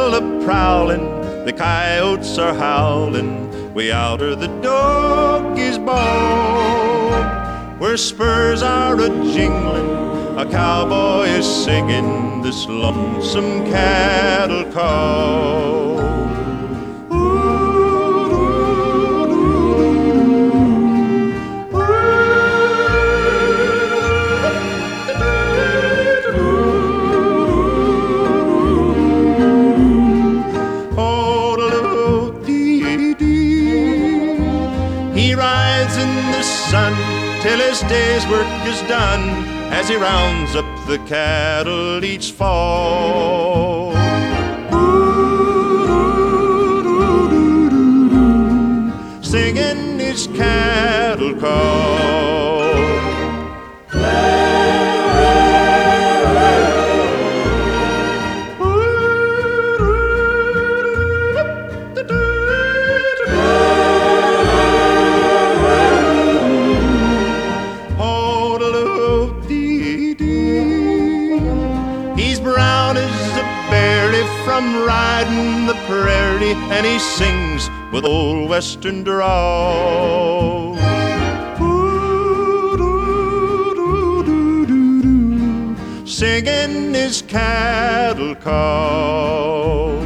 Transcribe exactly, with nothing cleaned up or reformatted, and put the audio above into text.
cattle a prowling, the coyotes are howling, way out of the doggy's bone. Where spurs are a jingling, a cowboy is singing this lonesome cattle call. He rides in the sun till his day's work is done, as he rounds up the cattle each fall. Singing his cattle call. He's brown as a berry from riding the prairie, and he sings with old western drawl. Singing his cattle call.